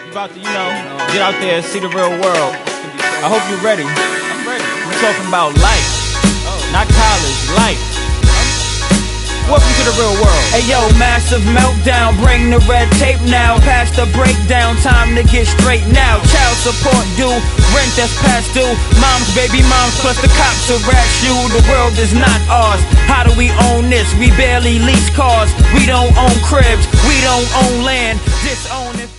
You about to, get out there and see the real world. I hope you're ready. I'm ready. We're talking about life, not college, life. Welcome to the real world. Hey yo, massive meltdown, bring the red tape now. Past the breakdown, time to get straight now. Child support due, rent that's past due. Moms, baby moms, plus the cops harass you. The world is not ours. How do we own this? We barely lease cars. We don't own cribs, we don't own land. Disown it.